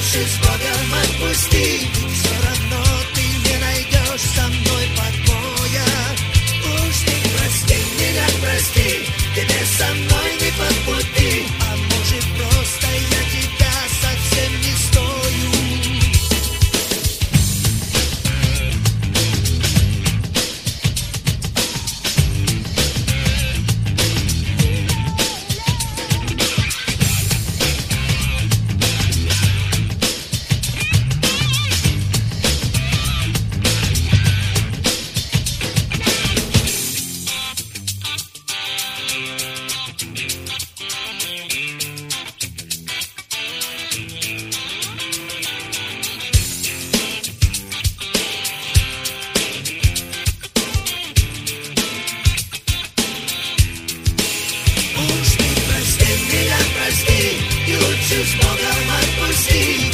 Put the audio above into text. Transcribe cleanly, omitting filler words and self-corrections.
Лучше с Богом отпусти, все равно ты не найдешь со мной покоя. Уж ты прости меня, прости, тебе со мной не по пути. А может просто я тебя совсем не стою. Уж ты прости меня, прости, и лучше с Богом отпусти.